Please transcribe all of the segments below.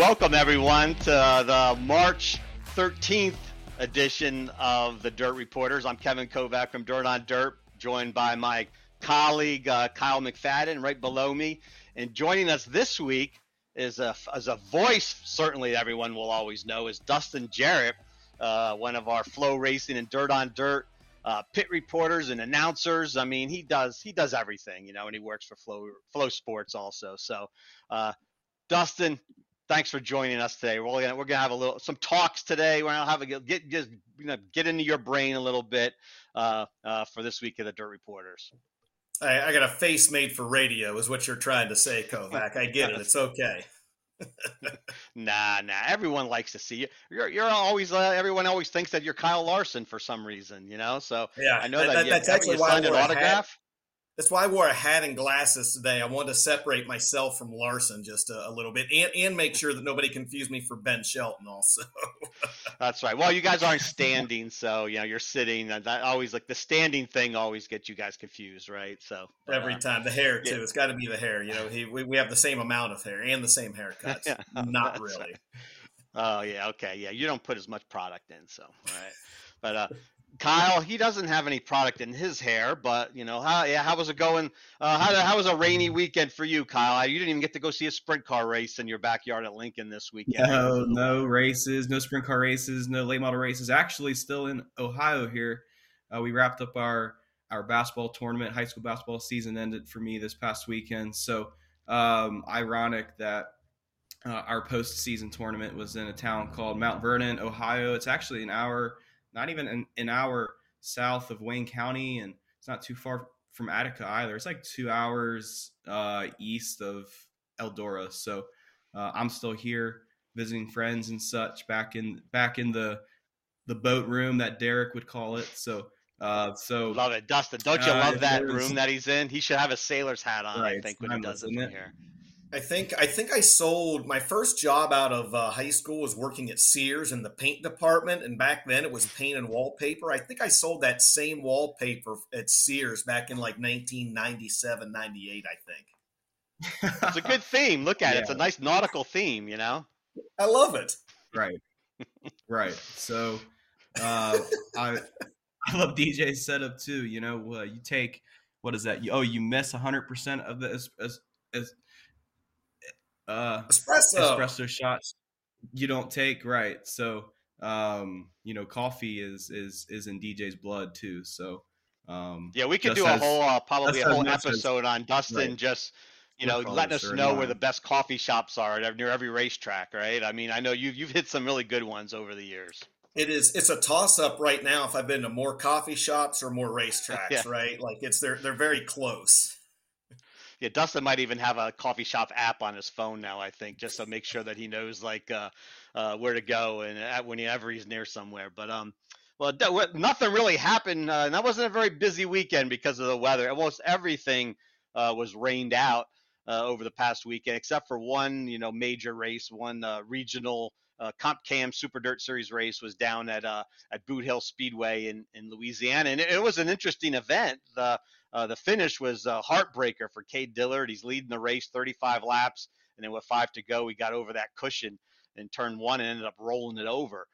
Welcome, everyone, to the March 13th edition of the Dirt Reporters. I'm Kevin Kovac from Dirt on Dirt, joined by my colleague Kyle McFadden right below me. And joining us this week is as a voice, certainly everyone will always know, is Dustin Jarrett, one of our Flow Racing and Dirt on Dirt pit reporters and announcers. I mean, he does everything, and he works for Flow Sports also. So, Dustin, thanks for joining us today. We're gonna have some talks today. We're gonna have get into your brain a little bit for this week of the Dirt Reporters. I got a face made for radio, is what you're trying to say, Kovac. I get it. It's okay. Nah. Everyone likes to see you. You're always. Everyone always thinks that you're Kyle Larson for some reason, So yeah, I know that's actually why I signed an autograph. That's why I wore a hat and glasses today. I wanted to separate myself from Larson just a little bit and make sure that nobody confused me for Ben Shelton also. That's right. Well, you guys aren't standing, so you're sitting. That always, like, the standing thing always gets you guys confused, right? So every time. The hair too. Yeah. It's got to be the hair. We have the same amount of hair and the same haircuts. Yeah. Not really. Right. Oh yeah, okay, yeah. You don't put as much product in, so all right. But Kyle, he doesn't have any product in his hair, but how was it going? How was a rainy weekend for you, Kyle? You didn't even get to go see a sprint car race in your backyard at Lincoln this weekend. No races, no sprint car races, no late model races. Actually, still in Ohio here. We wrapped up our basketball tournament. High school basketball season ended for me this past weekend. So ironic that our postseason tournament was in a town called Mount Vernon, Ohio. It's actually an hour. Not even an hour south of Wayne County, and it's not too far from Attica either. It's like 2 hours east of Eldora. So I'm still here visiting friends and such back in the boat room that Derek would call it. So love it, Dustin. Don't you love that room that he's in? He should have a sailor's hat on. Right, I think when he does it from here. I think I sold my first job out of high school was working at Sears in the paint department, and back then it was paint and wallpaper. I think I sold that same wallpaper at Sears back in like 1997, 98, I think. It's a good theme. Look at it. It's a nice nautical theme, I love it. Right. So I love DJ's setup too. You take, what is that? You miss 100% of the espresso shots you don't take, right? So coffee is in DJ's blood too. So we could do a whole episode on Dustin, right. Just letting us know where the best coffee shops are near every racetrack, right? I mean, I know you've hit some really good ones over the years. It's a toss up right now if I've been to more coffee shops or more racetracks. Right? Like they're very close. Yeah, Dustin might even have a coffee shop app on his phone now, I think, just to make sure that he knows where to go and whenever he's near somewhere. But nothing really happened. That wasn't a very busy weekend because of the weather. Almost everything was rained out over the past weekend, except for one, major race, one regional Comp Cam Super Dirt Series race was down at Boot Hill Speedway in Louisiana, and it was an interesting event. The finish was a heartbreaker for Cade Dillard. He's leading the race 35 laps, and then with 5 to go, he got over that cushion in turn 1 and ended up rolling it over.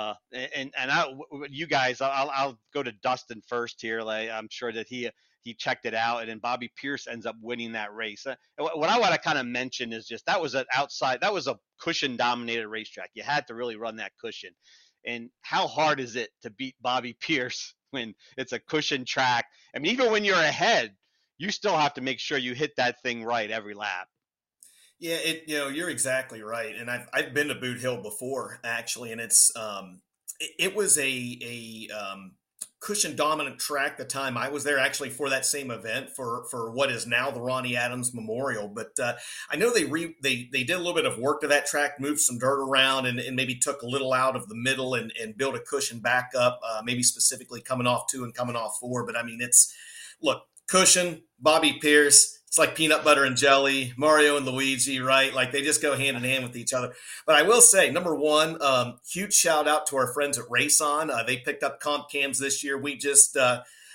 You guys, I'll go to Dustin first here. I'm sure that he checked it out, and then Bobby Pierce ends up winning that race. What I want to kind of mention is just that was a cushion-dominated racetrack. You had to really run that cushion. And how hard is it to beat Bobby Pierce when it's a cushion track? I mean, even when you're ahead, you still have to make sure you hit that thing right every lap. Yeah, you're exactly right. And I've been to Boot Hill before, actually, and it was a cushion dominant track the time I was there, actually, for that same event for what is now the Ronnie Adams Memorial. But I know they did a little bit of work to that track, moved some dirt around, and maybe took a little out of the middle and built a cushion back up, maybe specifically coming off 2 and coming off 4. But I mean, cushion, Bobby Pierce. It's like peanut butter and jelly, Mario and Luigi, right? Like they just go hand in hand with each other. But I will say, number one, huge shout out to our friends at Race On. They picked up comp cams this year. We just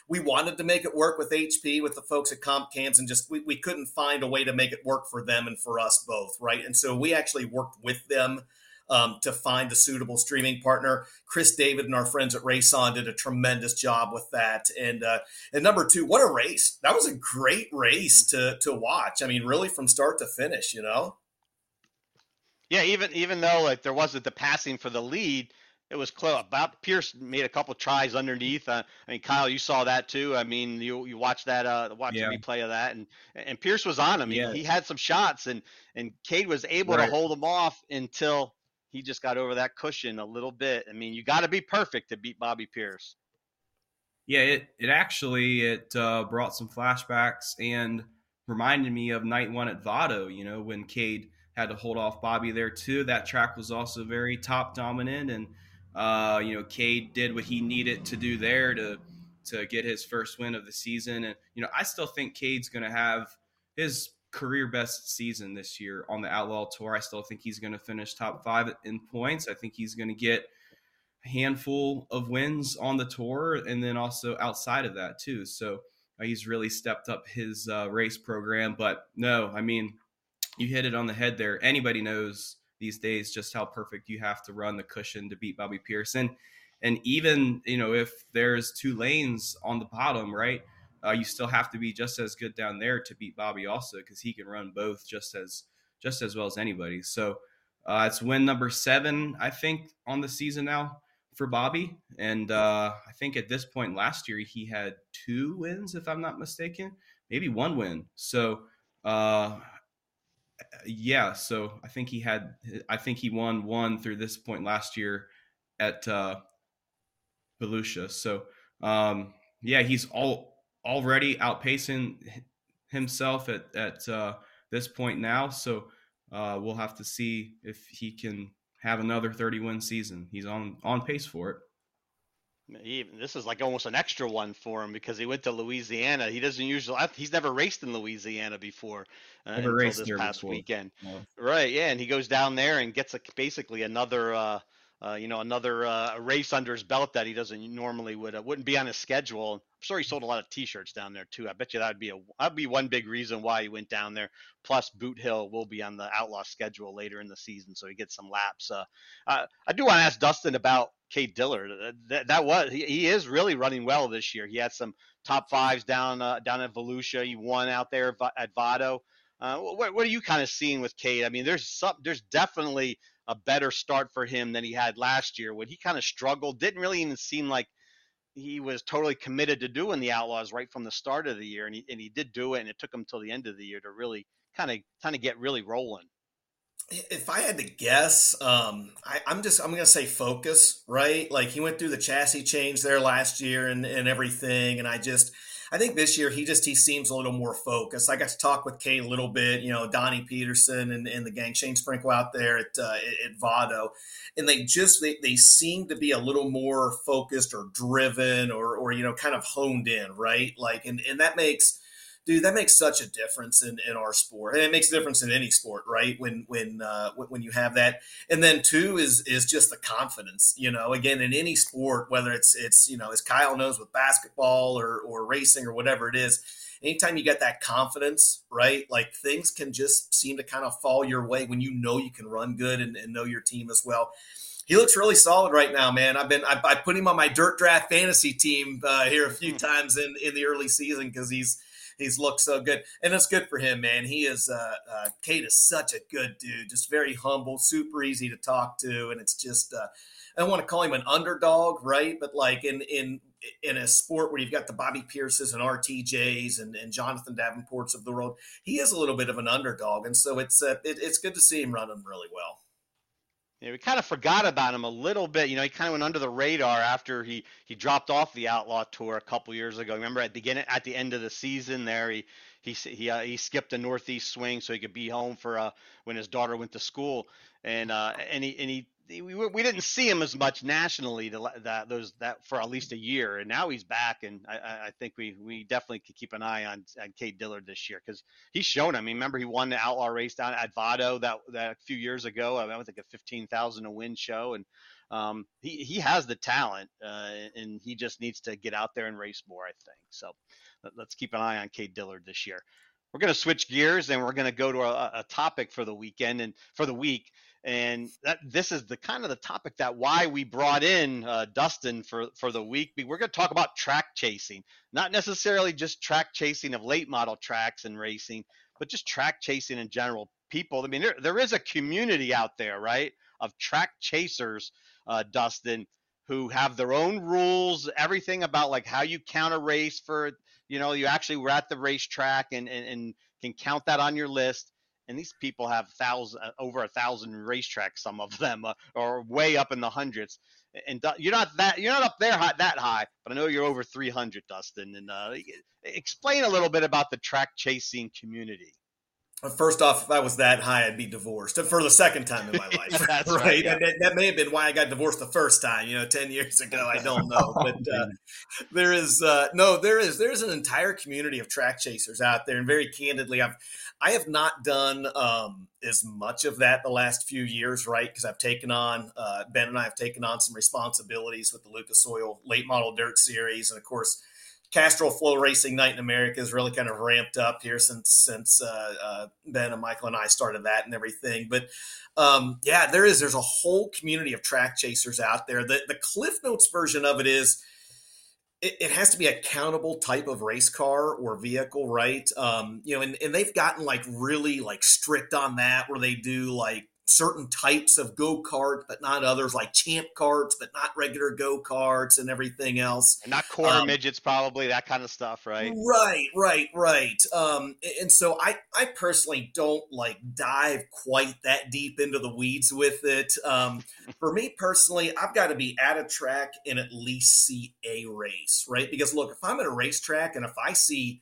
we wanted to make it work with HP, with the folks at Comp Cams, and just we couldn't find a way to make it work for them and for us both, right? And so we actually worked with them to find a suitable streaming partner. Chris David and our friends at Rayson did a tremendous job with that. And number two, what a race. That was a great race to watch. I mean, really from start to finish, you know? Yeah, even though like there wasn't the passing for the lead, it was close. About Pierce made a couple tries underneath. I mean, Kyle, you saw that too. I mean, you watched that, watch Yeah. the replay of that, and Pierce was on him. Yeah. He had some shots, and Cade was able Right. to hold him off until he just got over that cushion a little bit. I mean, you got to be perfect to beat Bobby Pierce. Yeah, it brought some flashbacks and reminded me of night one at Vado, you know, when Cade had to hold off Bobby there too. That track was also very top dominant, and you know, Cade did what he needed to do there to get his first win of the season. And you know, I still think Cade's going to have his career best season this year on the Outlaw Tour. I still think he's going to finish top 5 in points. I think he's going to get a handful of wins on the tour, and then also outside of that too. So he's really stepped up his race program. But no, I mean, you hit it on the head there. Anybody knows these days just how perfect you have to run the cushion to beat Bobby Pierce. And even, you know, if there's 2 lanes on the bottom, right, you still have to be just as good down there to beat Bobby also, because he can run both just as well as anybody. So it's win number 7, I think, on the season now for Bobby. And I think at this point last year, he had 2 wins, if I'm not mistaken, maybe 1 win. So, yeah, so I think he won 1 through this point last year at Volusia. So yeah, he's already outpacing himself at this point now. So we'll have to see if he can have another 30-win season. He's on pace for it. This is like almost an extra one for him because he went to Louisiana. He doesn't usually. He's never raced in Louisiana before until this past weekend. No. Right? Yeah, and he goes down there and gets basically another race under his belt that he doesn't normally wouldn't be on his schedule. I'm sure he sold a lot of T-shirts down there too. I bet you that'd be one big reason why he went down there. Plus, Boot Hill will be on the Outlaw schedule later in the season, so he gets some laps. I do want to ask Dustin about Cade Dillard. He is really running well this year. He had some top 5s down at Volusia. He won out there at Vado. What are you kind of seeing with Cade? I mean, there's definitely a better start for him than he had last year when he kind of struggled. Didn't really even seem like he was totally committed to doing the Outlaws right from the start of the year. And he did do it, and it took him till the end of the year to really kind of get really rolling. If I had to guess, I'm going to say focus, right? Like he went through the chassis change there last year and everything. And I think this year he seems a little more focused. I got to talk with Cade a little bit, you know, Donnie Peterson and the gang, Shane Sprinkle out there at Vado. And they seem to be a little more focused or driven or, you know, kind of honed in, right? Like, and that makes such a difference in our sport, and it makes a difference in any sport, right? When you have that, and then 2 is just the confidence, you know. Again, in any sport, whether it's you know, as Kyle knows with basketball or racing or whatever it is, anytime you get that confidence, right? Like things can just seem to kind of fall your way when you know you can run good and know your team as well. He looks really solid right now, man. I put him on my Dirt Draft fantasy team here a few times in the early season because he's looked so good, and it's good for him, man. He is Cade is such a good dude, just very humble, super easy to talk to, and it's just I don't want to call him an underdog, right? But like in a sport where you've got the Bobby Pierces and RTJs and Jonathan Davenports of the world, he is a little bit of an underdog, and so it's good to see him running really well. Yeah, we kind of forgot about him a little bit. You know, he kind of went under the radar after he dropped off the Outlaw Tour a couple years ago. Remember at the end of the season there, he skipped a Northeast swing so he could be home for when his daughter went to school, and we didn't see him as much nationally that for at least a year, and now he's back, and I think we definitely could keep an eye on Cade Dillard this year because he's shown. I mean, remember he won the Outlaw race down at Vado that a few years ago. I mean, that was like a 15,000 a win show, and He has the talent, and he just needs to get out there and race more, I think. So let's keep an eye on Cade Dillard this year. We're going to switch gears, and we're going to go to a topic for the weekend and for the week. And this is the kind of the topic that why we brought in Dustin for the week. We're going to talk about track chasing, not necessarily just track chasing of late model tracks and racing, but just track chasing in general. People, I mean, there is a community out there, right, of track chasers, Dustin, who have their own rules, everything about like how you count a race for, you actually were at the racetrack and can count that on your list. And these people have over 1,000 racetracks, some of them, or way up in the hundreds. And you're not up there that high, but I know you're over 300, Dustin. And explain a little bit about the track chasing community. First off, if I was that high, I'd be divorced for the second time in my life. That's right. Yeah. And that may have been why I got divorced the first time, 10 years ago. I don't know. But there is an entire community of track chasers out there. And very candidly, I have not done as much of that the last few years, right? Because I've taken on, Ben and I have taken on some responsibilities with the Lucas Oil Late Model Dirt Series. And of course, Castrol Flow Racing Night in America has really kind of ramped up here since Ben and Michael and I started that and everything. But there's a whole community of track chasers out there. The Cliff Notes version of it is it has to be a countable type of race car or vehicle, right? And they've gotten like really like strict on that, where they do like certain types of go-karts, but not others, like champ karts, but not regular go-karts and everything else. And not quarter midgets, probably, that kind of stuff, right? Right. And so I personally don't like dive quite that deep into the weeds with it. For me personally, I've got to be at a track and at least see a race, right? Because look, if I'm at a racetrack and if I see,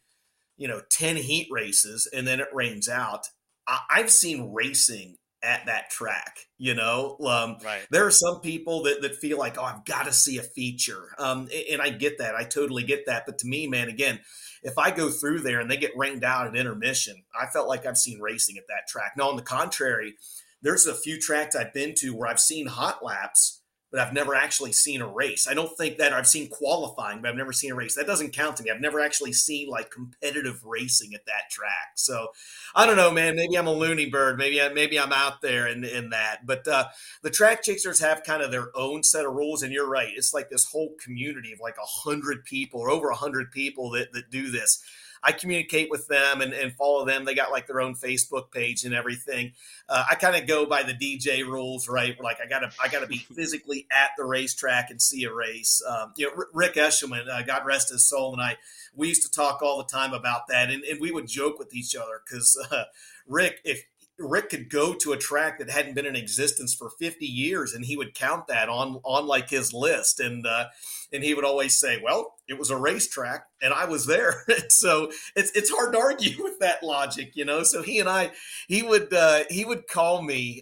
10 heat races and then it rains out, I've seen racing at that track, Right. There are some people that feel like, I've got to see a feature. And I get that. I totally get that. But to me, man, again, if I go through there and they get rained out at intermission, I felt like I've seen racing at that track. Now, on the contrary, there's a few tracks I've been to where I've seen hot laps, but I've never actually seen a race. I don't think that I've seen qualifying, but I've never seen a race. That doesn't count to me. I've never actually seen like competitive racing at that track. So I don't know, man, maybe I'm a loony bird. Maybe I'm out there in that, but the track chasers have kind of their own set of rules. And you're right. It's like this whole community of like 100 people or over 100 people that do this. I communicate with them and follow them. They got like their own Facebook page and everything. I kind of go by the DJ rules, right? Like I gotta be physically at the racetrack and see a race. Rick Eshelman, God rest his soul, and we used to talk all the time about that, and we would joke with each other because Rick could go to a track that hadn't been in existence for 50 years and he would count that on like his list. And he would always say, well, it was a racetrack and I was there. So it's hard to argue with that logic, So he would call me,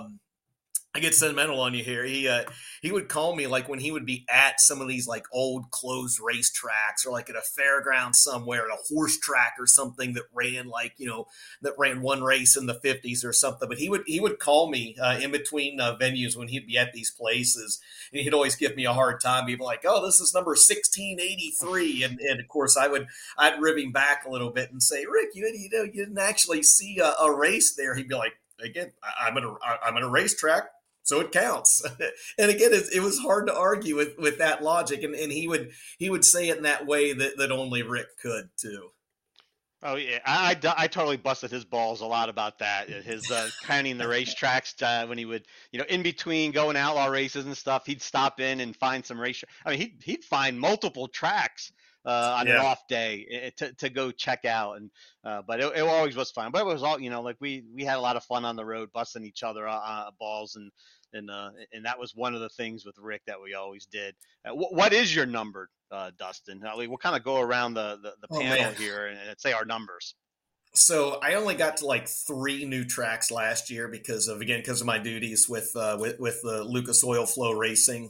I get sentimental on you here. He would call me like when he would be at some of these like old closed race tracks or like at a fairground somewhere, at a horse track or something that ran that ran one race in the 50s or something. But he would call me in between venues when he'd be at these places, and he'd always give me a hard time. He'd be like, "Oh, this is number 1683," and of course I'd rib him back a little bit and say, "Rick, you didn't actually see a race there." He'd be like, "Again, I'm at a racetrack, so it counts." And again, it was hard to argue with that logic. And he would say it in that way that only Rick could too. Oh yeah, I totally busted his balls a lot about that. His counting the racetracks when he would, in between going outlaw races and stuff, he'd stop in and find some race. I mean, he'd find multiple tracks on an off day to go check out. And but it always was fun. But it was all, like we had a lot of fun on the road, busting each other balls, and that was one of the things with Rick that we always did. What is your number, Dustin? We'll kind of go around the panel here and say our numbers. So I only got to like 3 new tracks last year because of my duties with the Lucas Oil Flow Racing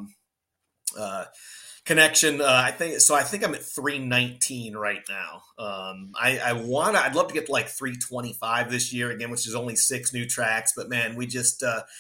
connection. I think I'm at 319 right now. I'd love to get to like 325 this year again, which is only 6 new tracks. But man, we just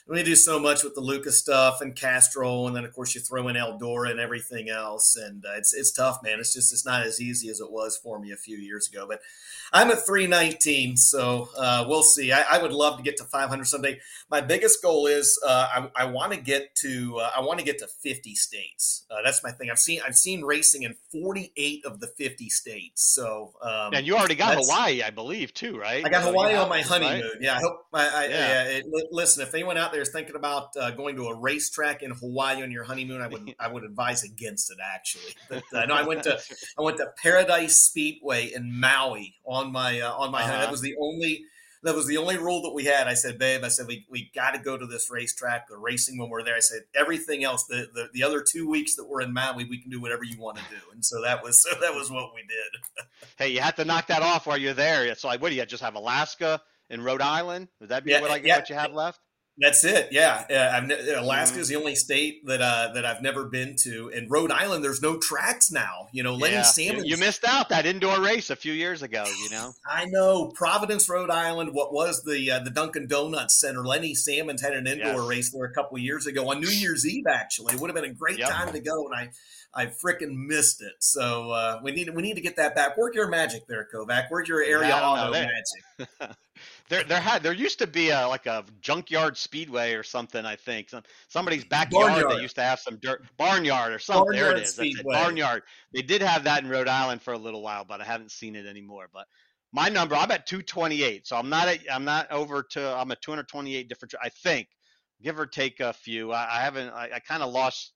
we do so much with the Lucas stuff and Castro, and then of course you throw in Eldora and everything else, and it's tough, man. It's not as easy as it was for me a few years ago. But I'm at 319, so we'll see. I would love to get to 500 someday. My biggest goal is I want to get to 50 states. That's my thing. I've seen racing in 48 of the 50 states. So and you already got Hawaii, I believe, too, right? I got Hawaii on my honeymoon. Right? Yeah, I hope. Listen, if anyone out there is thinking about going to a racetrack in Hawaii on your honeymoon, I would advise against it, actually. But no, I went to Paradise Speedway in Maui on my honeymoon. That was the only rule that we had. I said, babe, we got to go to this racetrack. The racing when we're there. I said, everything else, the other 2 weeks that we're in Maui, we can do whatever you want to do. And so that was what we did. Hey, you have to knock that off while you're there. So what do you just have Alaska and Rhode Island? Would that be what you have left? That's it. Yeah. Alaska is the only state that I've never been to. And Rhode Island, there's no tracks now. Lenny Salmon. You missed out that indoor race a few years ago, I know. Providence, Rhode Island, what was the Dunkin' Donuts Center. Lenny Salmons had an indoor race there a couple of years ago on New Year's Eve, actually. It would have been a great time to go, and I freaking missed it. So we need to get that back. Work your magic there, Kovac. Where's your area auto magic? There used to be like a junkyard speedway or something. I think somebody's backyard. Barnyard. They used to have some dirt barnyard or something. Barnyard, there it is. That's it. Barnyard. They did have that in Rhode Island for a little while, but I haven't seen it anymore. But my number, I'm at 228, so I'm at 228 different. I think, give or take a few. I haven't. I kind of lost.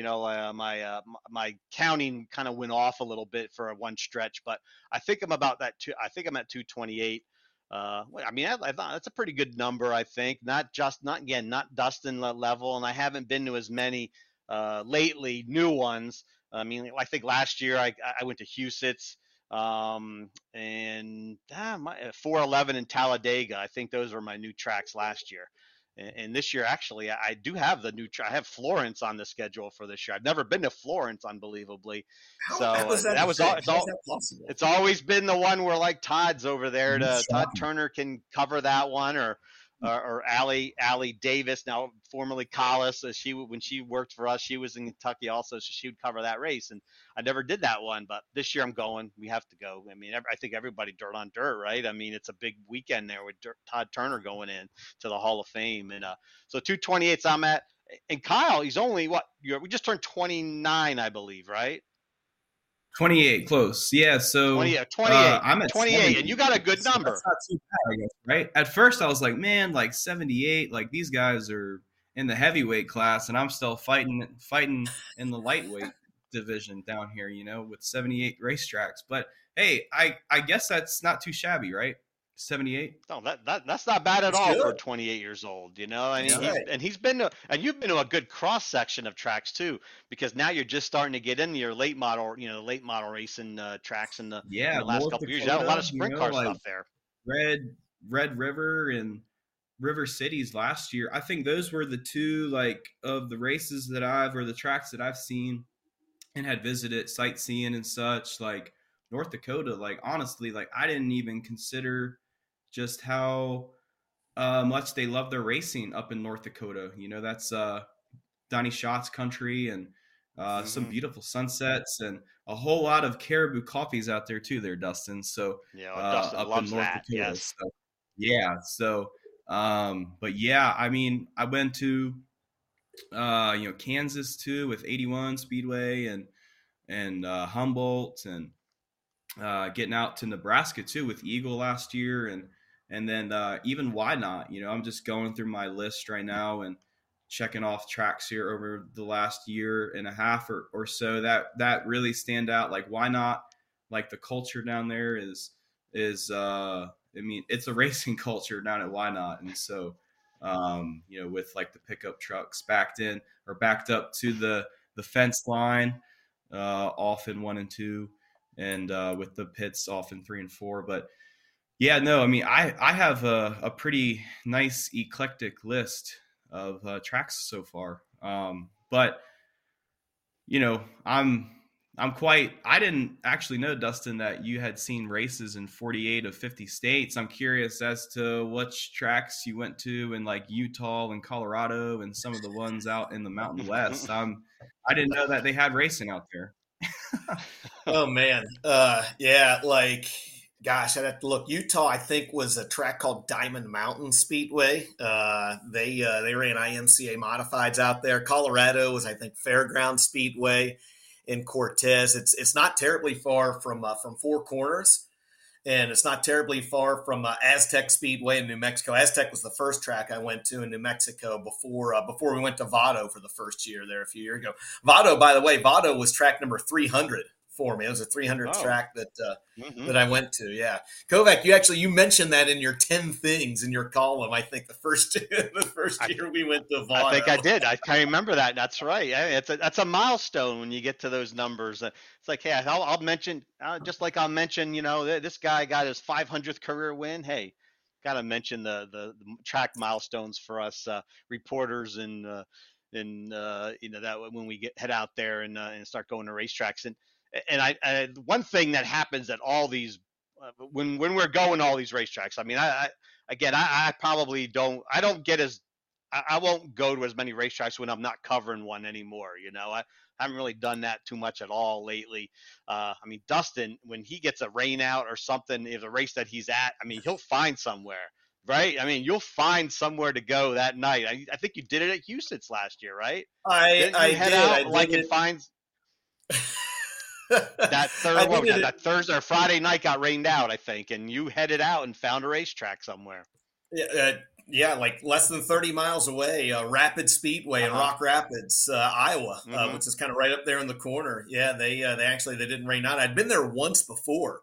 My counting kind of went off a little bit for one stretch, but I think I'm about that. I think I'm at 228. I thought that's a pretty good number. I think not Dustin level, and I haven't been to as many lately new ones. I mean, I think last year I went to Huset's and 411 in Talladega. I think those were my new tracks last year. And this year, actually, I do have I have Florence on the schedule for this year. I've never been to Florence, unbelievably. It's always been the one where like Todd's over there. Todd Turner can cover that one, or Allie Davis, now formerly Collis. When she worked for us, she was in Kentucky also, so she would cover that race. And I never did that one, but this year I'm going. We have to go. I mean, I think everybody dirt on dirt, right? I mean, it's a big weekend there with Todd Turner going in to the Hall of Fame, and so 228's I'm at. And Kyle, he's only we just turned 29, I believe, right? 28, close. Yeah, so 28. I'm at 28, 70, and you got a good number. That's not too bad, I guess, right? At first, I was like, man, like 78, like these guys are in the heavyweight class, and I'm still fighting in the lightweight division down here, with 78 racetracks. But hey, I guess that's not too shabby, right? 78. No, that's not bad at all for 28 years old, And you've been to a good cross section of tracks too, because now you're just starting to get into your late model racing tracks in the last couple of years. You had a lot of sprint car stuff there. Red River and River Cities last year. I think those were the two of the races or the tracks that I've seen and had visited, sightseeing and such. Like North Dakota, honestly, I didn't even consider just how much they love their racing up in North Dakota. That's Donnie Schatz's country, and some beautiful sunsets and a whole lot of Caribou coffees out there too there, Dustin. So Dustin up loves in North that, Dakota. yes. So but yeah, I mean, I went to Kansas too with 81 Speedway and Humboldt, and getting out to Nebraska too with Eagle last year, and then even Why Not. I'm just going through my list right now and checking off tracks here over the last year and a half or so that really stand out. Like Why Not, the culture down there is I mean, it's a racing culture down at Why Not, and so with the pickup trucks backed up to the fence line, off in 1 and 2, and with the pits off in 3 and 4. But yeah, no, I mean, I have a pretty nice eclectic list of tracks so far. But I'm I didn't actually know, Dustin, that you had seen races in 48 of 50 states. I'm curious as to which tracks you went to in like Utah and Colorado and some of the ones out in the Mountain West. I didn't know that they had racing out there. Oh man. Yeah, like gosh, I'd have to look. Utah, I think, was a track called Diamond Mountain Speedway. They ran IMCA modifieds out there. Colorado was, I think, Fairground Speedway in Cortez. It's not terribly far from Four Corners, and it's not terribly far from Aztec Speedway in New Mexico. Aztec was the first track I went to in New Mexico before we went to Vado for the first year there a few years ago. Vado, by the way, Vado was track number 300 for me. It was a 300th track that I went to. Yeah, Kovac, you mentioned that in your 10 things in your column. I think the first year we went to Vado. I think I did. I can remember that. That's right. That's a milestone when you get to those numbers. It's like, hey, I'll mention just like I'll mention. This guy got his 500th career win. Hey, got to mention the track milestones for us reporters and that when we head out there and start going to racetracks. And I one thing that happens at all these when we're going to all these racetracks, I mean, I probably I won't go to as many racetracks when I'm not covering one anymore. I haven't really done that too much at all lately. I mean, Dustin, when he gets a rain out or something, if the race that he's at, I mean, he'll find somewhere, right? I mean, you'll find somewhere to go that night. I think you did it at Houston's last year, right? I did. And find that Thursday or Friday night got rained out, I think, and you headed out and found a racetrack somewhere. Yeah, like less than 30 miles away, Rapid Speedway in Rock Rapids, Iowa, which is kind of right up there in the corner. Yeah, they didn't rain out. I'd been there once before,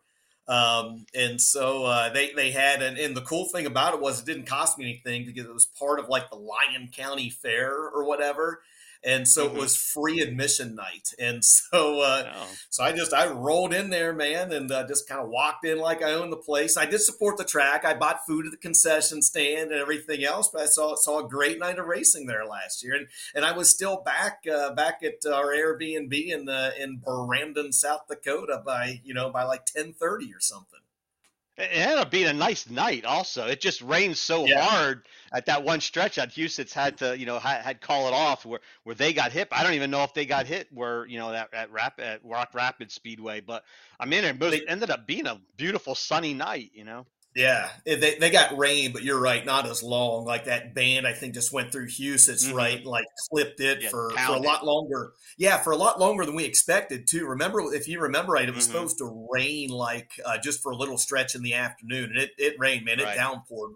and so they had, and the cool thing about it was it didn't cost me anything because it was part of like the Lyon County Fair or whatever. And so it was free admission night. And so so I rolled in there, man, and just kind of walked in like I owned the place. I did support the track. I bought food at the concession stand and everything else, but I saw a great night of racing there last year. And I was still back at our Airbnb in Brandon, South Dakota by like 10:30 or something. It ended up being a nice night also. It just rained so hard at that one stretch that Houston's had to, had call it off where they got hit. I don't even know if they got hit where, at Rock Rapids Speedway. But I mean, it ended up being a beautiful sunny night, Yeah, they got rain, but you're right, not as long. Like that band, I think, just went through Houston's, right? Like clipped it for a lot longer. Yeah, for a lot longer than we expected too. If you remember right, it was supposed to rain like just for a little stretch in the afternoon, and it rained, man. It downpoured.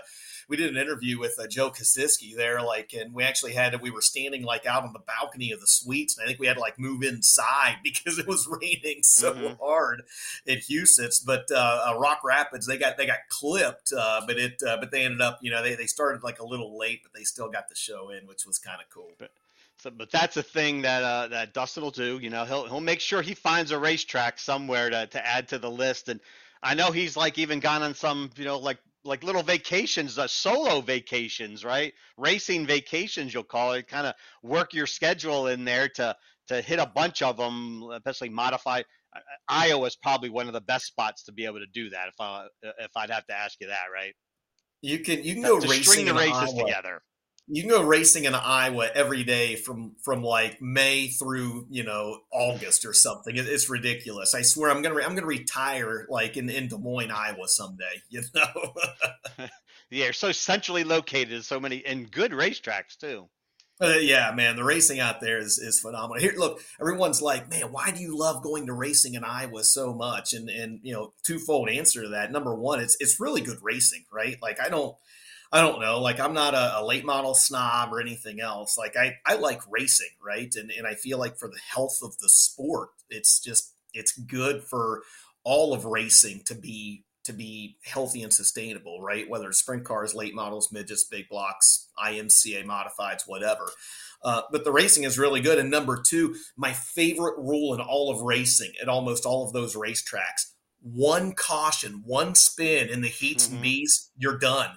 We did an interview with Joe Kosiski there, and we were standing like out on the balcony of the suites, and I think we had to like move inside because it was raining so hard at Houston's. But Rock Rapids, they got clipped, but they ended up, they started like a little late, but they still got the show in, which was kind of cool. But that's a thing that Dustin will do. He'll make sure he finds a racetrack somewhere to add to the list. And I know he's like even gone on some, like little vacations, solo vacations, right? Racing vacations, you'll call it. Kind of work your schedule in there to hit a bunch of them, especially modified. Iowa is probably one of the best spots to be able to do that. If I'd have to ask you that, right? You can go racing string the races together. You can go racing in Iowa every day from like May through August or something. It's ridiculous. I swear I'm gonna retire like in Des Moines, Iowa someday. Yeah, you're so centrally located, so many and good racetracks too. Yeah, man, the racing out there is phenomenal. Here, look, everyone's like, man, why do you love going to racing in Iowa so much? And twofold answer to that. Number one, it's really good racing, right? Like I don't know. Like I'm not a late model snob or anything else. Like I like racing, right? And I feel like for the health of the sport, it's good for all of racing to be healthy and sustainable, right? Whether it's sprint cars, late models, midgets, big blocks, IMCA modifieds, whatever. But the racing is really good. And number two, my favorite rule in all of racing at almost all of those racetracks, one caution, one spin in the heats and Bs, you're done.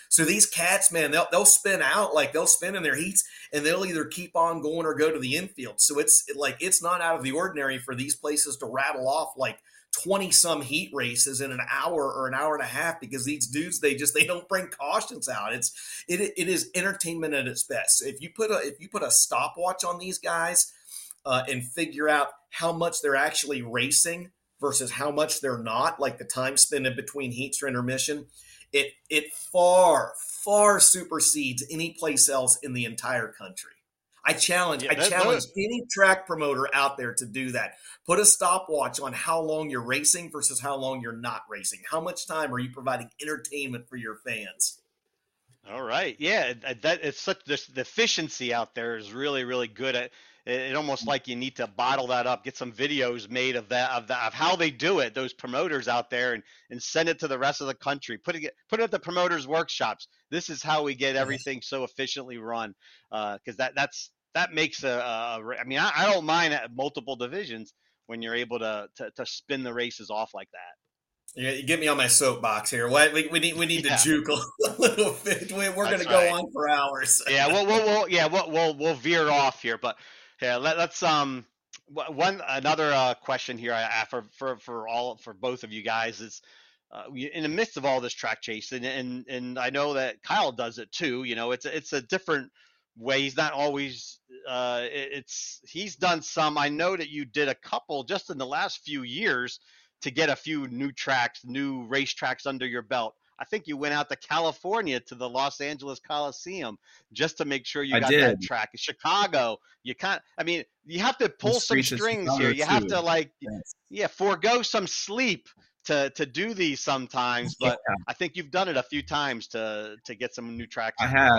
So these cats, man, they'll spin out, like they'll spin in their heats, and they'll either keep on going or go to the infield. So it's not out of the ordinary for these places to rattle off like 20 some heat races in an hour or an hour and a half, because these dudes, they don't bring cautions out. It is entertainment at its best. So if you put a stopwatch on these guys and figure out how much they're actually racing versus how much they're not, like the time spent in between heats for intermission, it far supersedes any place else in the entire country. I challenge any track promoter out there to do that. Put a stopwatch on how long you're racing versus how long you're not racing. How much time are you providing entertainment for your fans? All right. Yeah, that it's such the efficiency out there is really, really good. It almost like you need to bottle that up, get some videos made of how they do it, those promoters out there, and send it to the rest of the country. Put it at the promoters' workshops. This is how we get everything so efficiently run. Because that makes I mean, I don't mind multiple divisions when you're able to spin the races off like that. Yeah, you get me on my soapbox here. We need to juke a little bit. We're going to go on for hours. Yeah, we'll veer off here, but yeah, let's another question here for both of you guys is in the midst of all this track chase, and I know that Kyle does it too. You know, it's a different way. He's not always he's done some. I know that you did a couple just in the last few years to get a few new racetracks under your belt. I think you went out to California to the Los Angeles Coliseum just to make sure you got that track. Chicago, you have to pull some strings here. You have to forego some sleep to do these sometimes, but I think you've done it a few times to get some new tracks.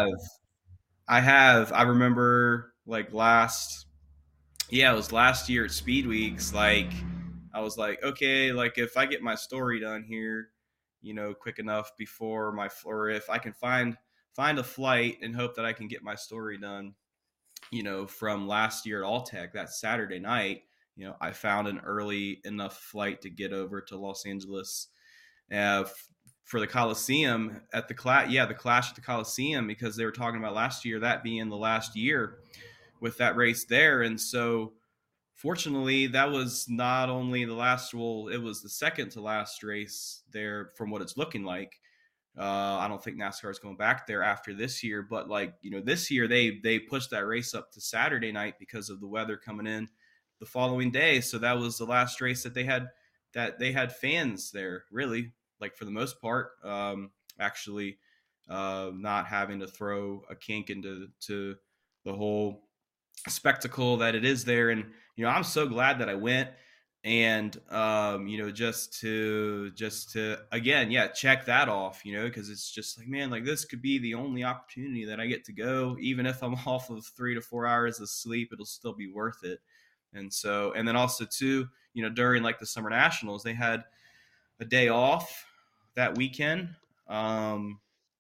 I have. I remember it was last year at Speed Weeks, I was like, okay, if I get my story done here, quick enough before or if I can find a flight and hope that I can get my story done, from last year at Alltech, that Saturday night, I found an early enough flight to get over to Los Angeles for the Coliseum at the Clash at the Coliseum, because they were talking about last year, that being the last year with that race there. And so, fortunately, that was not only the last, it was the second to last race there from what it's looking like. I don't think NASCAR is going back there after this year, but this year they pushed that race up to Saturday night because of the weather coming in the following day. So that was the last race that they had fans there, really, for the most part, actually not having to throw a kink into the whole spectacle that it is there. And I'm so glad that I went, and just to again check that off, because it's just this could be the only opportunity that I get to go. Even if I'm off of 3 to 4 hours of sleep, it'll still be worth it. And so, and then also too, during the Summer Nationals, they had a day off that weekend, and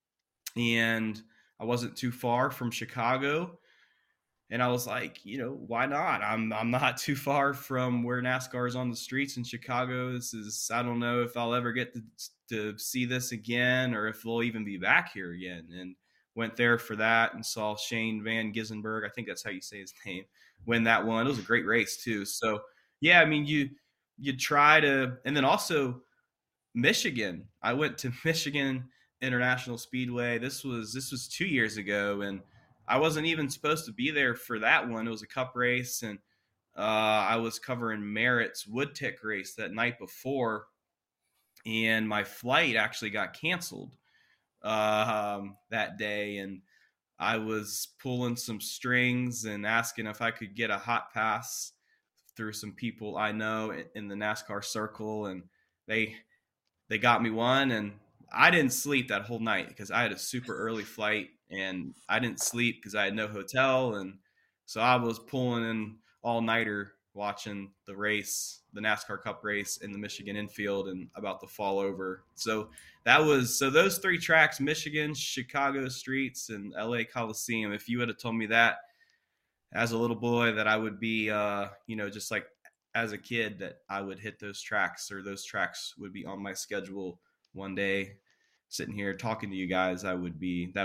I wasn't too far from Chicago. And I was like, why not? I'm not too far from where NASCAR is on the streets in Chicago. I don't know if I'll ever get to see this again, or if we'll even be back here again. And went there for that and saw Shane Van Gisbergen, I think that's how you say his name, win that one. It was a great race too. So yeah, I mean, you try to, and then also Michigan. I went to Michigan International Speedway. This was 2 years ago, and I wasn't even supposed to be there for that one. It was a cup race, and I was covering Merritt's Wood Tick race that night before, and my flight actually got canceled that day, and I was pulling some strings and asking if I could get a hot pass through some people I know in the NASCAR circle, and they got me one, and I didn't sleep that whole night because I had a super early flight, and I didn't sleep because I had no hotel. And so I was pulling in all-nighter watching the race, the NASCAR Cup race in the Michigan infield, and about to fall over. So those 3 tracks, Michigan, Chicago streets, and LA Coliseum. If you had told me that as a little boy, that I would be, just as a kid, that I would hit those tracks, or those tracks would be on my schedule one day, sitting here talking to you guys, that wouldn't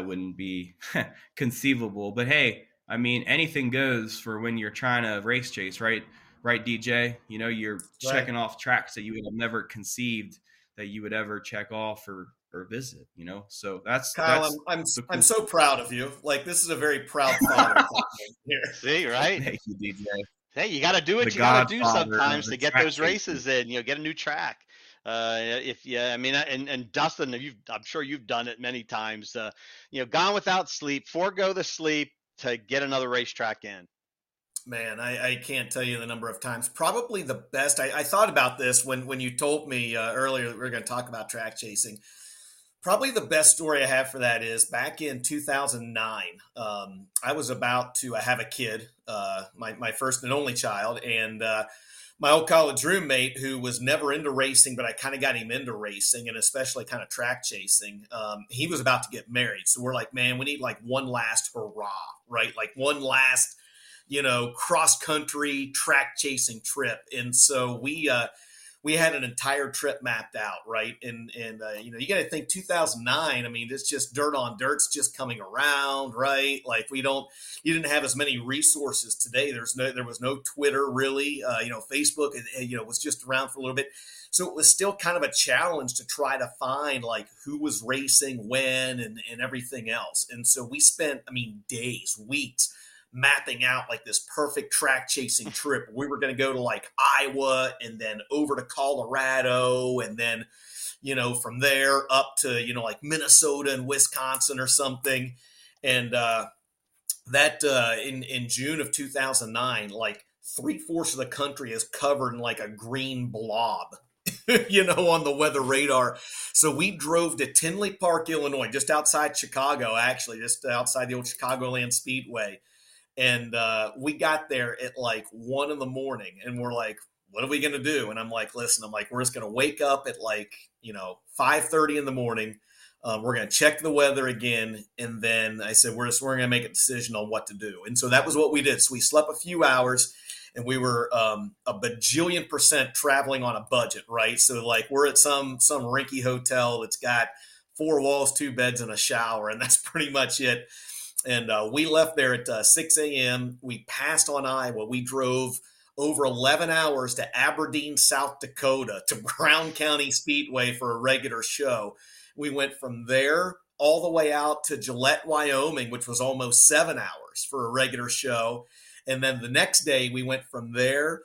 be conceivable. But hey, I mean, anything goes for when you're trying to race chase, right? Right, DJ? You know, you're Right. checking off tracks that you would have never conceived that you would ever check off or visit, you know? So Kyle, that's the I'm cool. so proud of you. Like, this is a very proud father talking here. See, right? Thank you, DJ. Hey, you got to do The what you got to do godfather of sometimes the to get track those chasing. races in. Get a new track. If yeah, I mean, and Dustin, I'm sure you've done it many times. Gone without sleep, forego the sleep to get another racetrack in. Man, I can't tell you the number of times. Probably the best. I thought about this when you told me earlier that we were going to talk about track chasing. Probably the best story I have for that is back in 2009. I was about to have a kid, my first and only child, and my old college roommate, who was never into racing, but I kind of got him into racing and especially kind of track chasing. He was about to get married, so we're like, man, we need like one last hurrah, right? Like one last, cross country track chasing trip, and so we had an entire trip mapped out, right? And you got to think 2009. I mean, it's just dirt on dirt's just coming around, right? Like you didn't have as many resources today. There was no Twitter really. Facebook, was just around for a little bit. So it was still kind of a challenge to try to find like who was racing when and everything else. And so we spent, days, weeks mapping out like this perfect track chasing trip. We were going to go to like Iowa and then over to Colorado and then, from there up to, like Minnesota and Wisconsin or something. And that in June of 2009, like 3/4 of the country is covered in like a green blob. On the weather radar. So we drove to Tinley Park, Illinois, just outside Chicago, actually, just outside the old Chicagoland Speedway. And we got there at like 1 a.m. and we're like, what are we going to do? And I'm like, listen, we're just going to wake up at like, 5:30 in the morning. We're going to check the weather again. And then I said, we're going to make a decision on what to do. And so that was what we did. So we slept a few hours and we were a bajillion % traveling on a budget, right? So like we're at some rinky hotel that's got 4 walls, 2 beds and a shower. And that's pretty much it. And we left there at 6 a.m. We passed on Iowa. We drove over 11 hours to Aberdeen, South Dakota, to Brown County Speedway for a regular show. We went from there all the way out to Gillette, Wyoming, which was almost 7 hours for a regular show. And then the next day, we went from there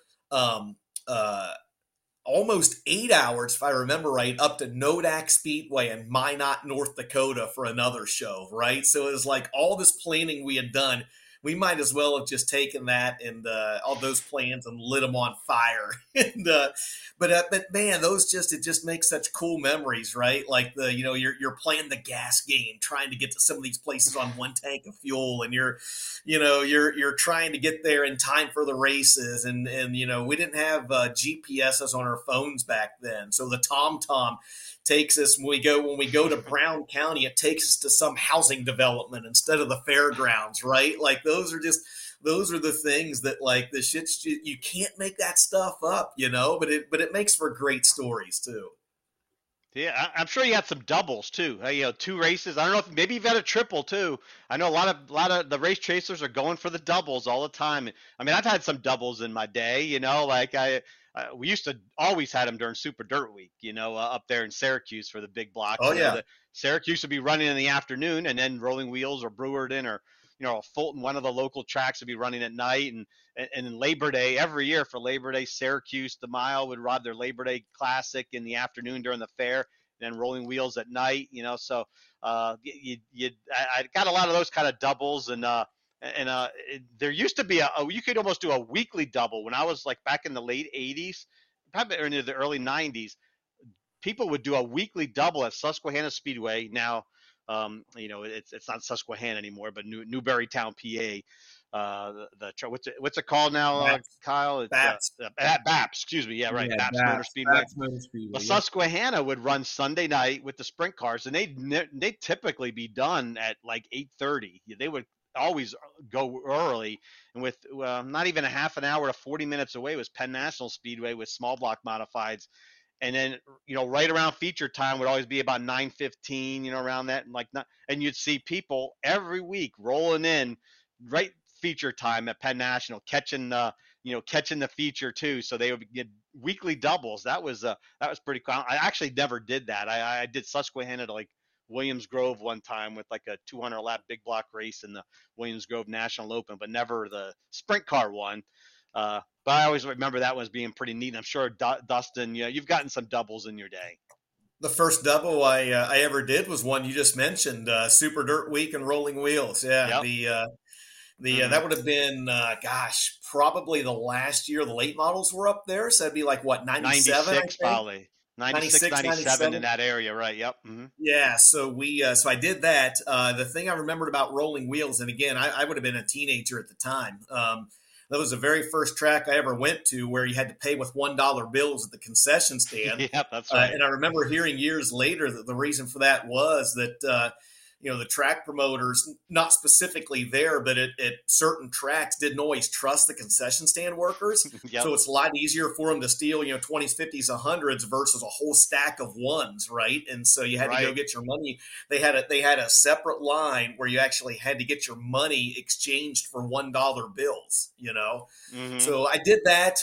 almost 8 hours, if I remember right, up to Nodak Speedway in Minot, North Dakota for another show, right? So it was like all this planning we had done. We might as well have just taken that and all those plans and lit them on fire. And but man, it just makes such cool memories, right? Like you're playing the gas game, trying to get to some of these places on 1 tank of fuel, and you're trying to get there in time for the races, and we didn't have GPSs on our phones back then, so the TomTom takes us when we go to Brown County, it takes us to some housing development instead of the fairgrounds, right? Like those are the things that like the shit's you can't make that stuff up, but it makes for great stories too. Yeah, I'm sure you had some doubles too. 2 races. I don't know if maybe you've had a triple too. I know a lot of the race chasers are going for the doubles all the time. I mean, I've had some doubles in my day. Like we used to always had them during Super Dirt Week. Up there in Syracuse for the big blocks. Oh yeah. The Syracuse would be running in the afternoon, and then Rolling Wheels or Brewerton or Fulton, one of the local tracks, would be running at night. And in Labor Day, every year for Labor Day, Syracuse, the Mile would run their Labor Day Classic in the afternoon during the fair, and then Rolling Wheels at night. So I got a lot of those kind of doubles, and there used to be you could almost do a weekly double when I was like back in the late '80s, probably into the early '90s. People would do a weekly double at Susquehanna Speedway. Now, it's not Susquehanna anymore, but Newberrytown, PA. What's it called now, Kyle? It's Baps. Baps. Excuse me. Yeah, right. Yeah, Baps Motor Speedway. Baps Motor Speedway. Well, Susquehanna would run Sunday night with the sprint cars, and they'd typically be done at like 8:30. They would always go early, and with not even a half an hour to 40 minutes away was Penn National Speedway with small block modifieds. And then, right around feature time would always be about 9:15, around that, and you'd see people every week rolling in right feature time at Penn National, catching the feature too. So they would get weekly doubles. That was pretty cool. I actually never did that. I did Susquehanna to like Williams Grove one time with like a 200 lap big block race in the Williams Grove National Open, but never the sprint car one. But I always remember that one as being pretty neat. And I'm sure Dustin, you've gotten some doubles in your day. The first double I ever did was one you just mentioned, Super Dirt Week and Rolling Wheels. Yeah, yep. That would have been, probably the last year the late models were up there. So that'd be like, what, 97? 96 probably. 96, 97 in that area, right? Yep. Mm-hmm. Yeah, so so I did that. The thing I remembered about Rolling Wheels, and again, I would have been a teenager at the time. That was the very first track I ever went to where you had to pay with $1 bills at the concession stand. Yep, that's right. And I remember hearing years later that the reason for that was that the track promoters, not specifically there, but at certain tracks, didn't always trust the concession stand workers. Yep. So it's a lot easier for them to steal, 20s, 50s, 100s versus a whole stack of ones, right? And so you had to go get your money. They had a separate line where you actually had to get your money exchanged for $1 bills, Mm-hmm. So I did that.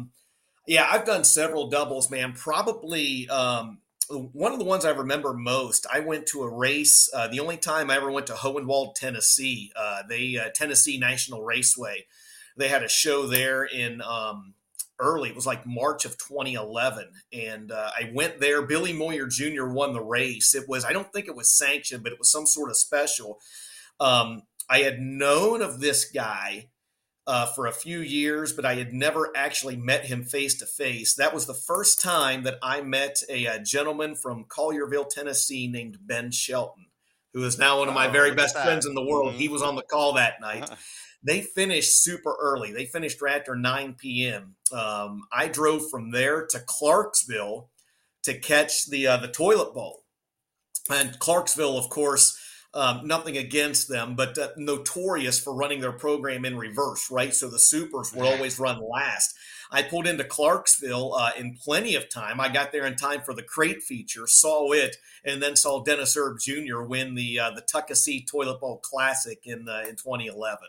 I've done several doubles, man. Probably one of the ones I remember most, I went to a race. The only time I ever went to Hohenwald, Tennessee, Tennessee National Raceway. They had a show there in early. It was like March of 2011. And I went there. Billy Moyer Jr. won the race. I don't think it was sanctioned, but it was some sort of special. I had known of this guy for a few years, but I had never actually met him face to face. That was the first time that I met a gentleman from Collierville, Tennessee named Ben Shelton, who is now one of my very best friends in the world. Mm-hmm. He was on the call that night. They finished super early. They finished right after 9 p.m. I drove from there to Clarksville to catch the toilet bowl. And Clarksville, of course, nothing against them, but notorious for running their program in reverse, right? So the supers would always run last. I pulled into Clarksville in plenty of time. I got there in time for the crate feature, saw it, and then saw Dennis Erb Jr. win the Tuckasee Toilet Bowl Classic in 2011.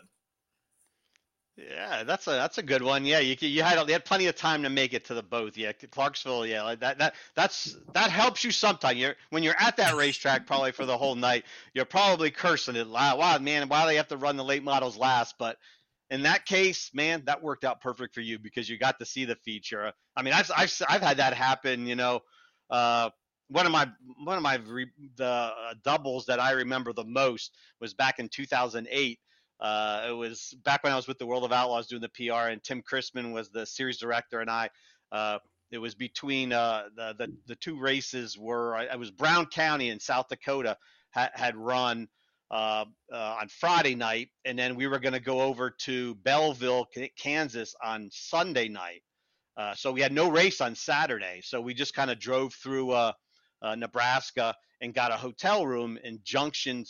Yeah, that's a good one. Yeah, you had plenty of time to make it to the both. Yeah, Clarksville. Yeah, like that helps you sometimes. When you're at that racetrack, probably for the whole night, you're probably cursing it. Wow, man, why do they have to run the late models last? But in that case, man, that worked out perfect for you because you got to see the feature. I mean, I've had that happen. One of my doubles that I remember the most was back in 2008. It was back when I was with the World of Outlaws doing the PR, and Tim Chrisman was the series director, and I. It was between the two races I was Brown County in South Dakota had run on Friday night, and then we were going to go over to Belleville, Kansas on Sunday night. So we had no race on Saturday, so we just kind of drove through Nebraska and got a hotel room in Junction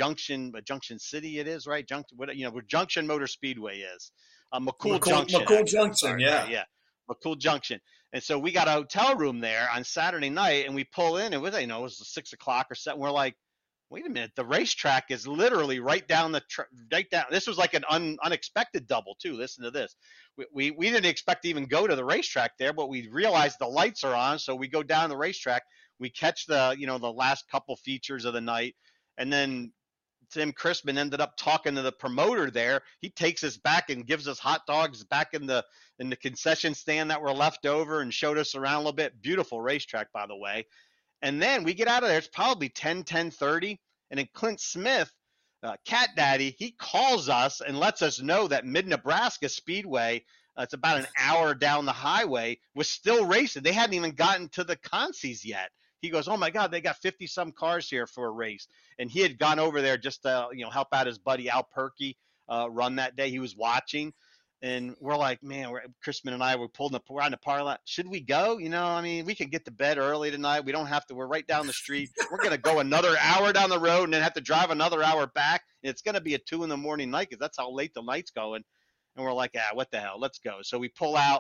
City. It is right, where Junction Motor Speedway is, McCool Junction. McCool Junction, yeah, McCool Junction. And so we got a hotel room there on Saturday night, and we pull in, and it was 6 o'clock or 7. We're like, wait a minute, the racetrack is literally right down right down. This was like an unexpected double too. Listen to this. We didn't expect to even go to the racetrack there, but we realized the lights are on, so we go down the racetrack. We catch the last couple features of the night, and then Tim Chrisman ended up talking to the promoter there. He takes us back and gives us hot dogs back in the concession stand that were left over and showed us around a little bit. Beautiful racetrack, by the way. And then we get out of there. It's probably 10:30, and then Clint Smith, Cat Daddy, he calls us and lets us know that Mid-Nebraska Speedway, it's about an hour down the highway, was still racing. They hadn't even gotten to the consies yet. He goes, oh my God, they got 50-some cars here for a race. And he had gone over there just to, help out his buddy Al Perkey run that day. He was watching. And we're like, man, Chrisman and I were we're on the parking lot. Should we go? We could get to bed early tonight. We don't have to. We're right down the street. We're going to go another hour down the road and then have to drive another hour back. And it's going to be a 2 a.m. night because that's how late the night's going. And we're like, what the hell? Let's go. So we pull out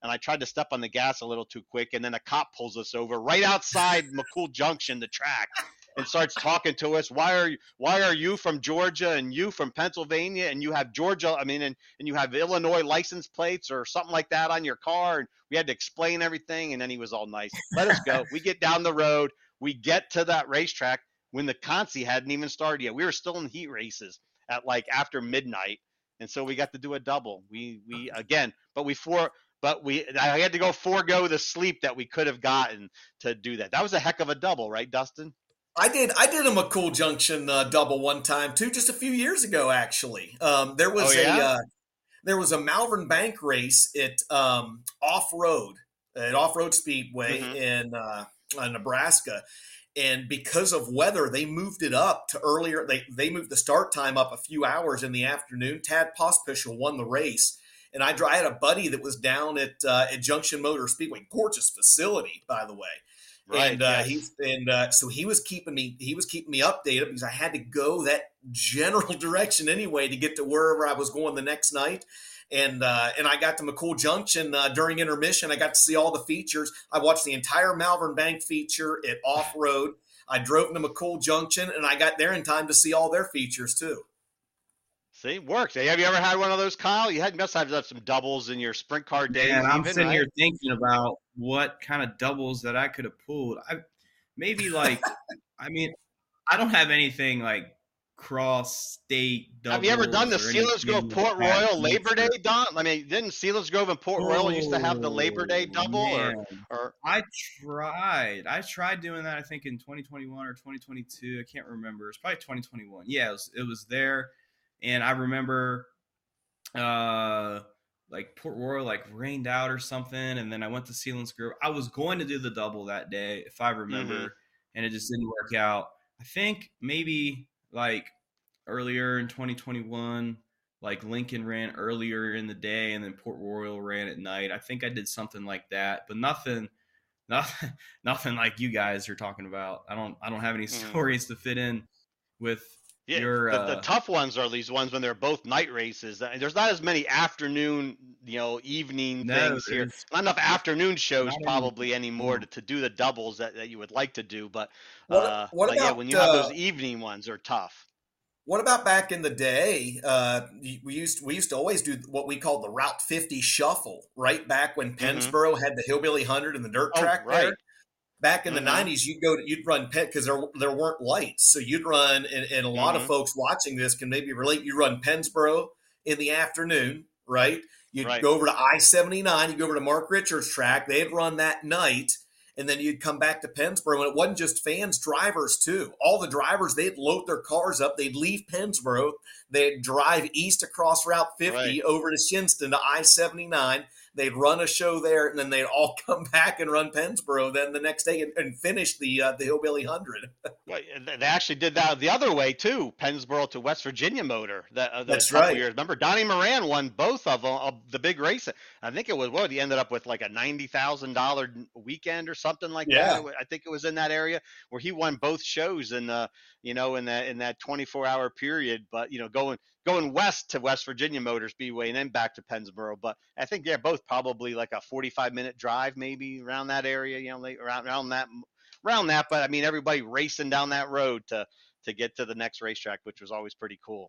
and I tried to step on the gas a little too quick, and then a cop pulls us over right outside McCool Junction, the track, and starts talking to us. Why are you from Georgia and you from Pennsylvania and you have Georgia, and you have Illinois license plates or something like that on your car? And we had to explain everything, and then he was all nice. Let us go. We get down the road. We get to that racetrack when the Conci hadn't even started yet. We were still in heat races at like after midnight. And so we got to do a double. I had to go forego the sleep that we could have gotten to do that. That was a heck of a double, right, Dustin? I did a McCool Junction double one time too, just a few years ago. Actually, there was a Malvern Bank race at Off-Road Speedway in Nebraska, and because of weather, they moved it up to earlier. They moved the start time up a few hours in the afternoon. Tad Pospischel won the race, and I had a buddy that was down at Junction Motor Speedway, gorgeous facility, by the way. Right, and so he was keeping me updated because I had to go that general direction anyway to get to wherever I was going the next night. And I got to McCool Junction during intermission. I got to see all the features. I watched the entire Malvern Bank feature at Off-Road. I drove to McCool Junction, and I got there in time to see all their features too. See, it works. Have you ever had one of those, Kyle? You must have some doubles in your sprint car days. And I'm sitting here thinking about what kind of doubles that I could have pulled. I don't have anything like cross-state doubles. Have you ever done the Selinsgrove Port Royal Labor Day, Don? I mean, didn't Selinsgrove and Port Royal used to have the Labor Day double? Or I tried doing that, I think, in 2021 or 2022. I can't remember. It's probably 2021. Yeah, it was there. And I remember like Port Royal rained out or something, and then I went to Selinsgrove. I was going to do the double that day, if I remember, and it just didn't work out. I think maybe like earlier in 2021, like Lincoln ran earlier in the day, and then Port Royal ran at night. I think I did something like that, but nothing like you guys are talking about. I don't have any stories to fit in with. Yeah, the tough ones are these ones when they're both night races. There's not as many afternoon, evening things here. Not enough afternoon shows probably anymore to do the doubles that you would like to do. But when you have those evening ones, they're tough. What about back in the day? We used to always do what we called the Route 50 Shuffle, right back when Pennsboro had the Hillbilly 100 and the dirt track there. Back in the 90s, you'd run because there weren't lights. So you'd run, and a lot of folks watching this can maybe relate. You run Pennsboro in the afternoon, right? You'd go over to I-79. You go over to Mark Richards' track. They'd run that night, and then you'd come back to Pennsboro. And it wasn't just fans, drivers too. All the drivers, they'd load their cars up. They'd leave Pennsboro. They'd drive east across Route 50 over to Shinston to I-79. They'd run a show there, and then they'd all come back and run Pennsboro then the next day and finish the Hillbilly 100. They actually did that the other way, too, Pennsboro to West Virginia Motor. That's right. Years. Remember, Donnie Moran won both of them, the big race. I think it was, he ended up with like a $90,000 weekend or something like that. I think it was in that area where he won both shows in that 24-hour period. But, going west to West Virginia Motor Speedway and then back to Pennsboro. But I think they're both probably like a 45-minute drive, maybe around that area, around that. But I mean, everybody racing down that road to get to the next racetrack, which was always pretty cool.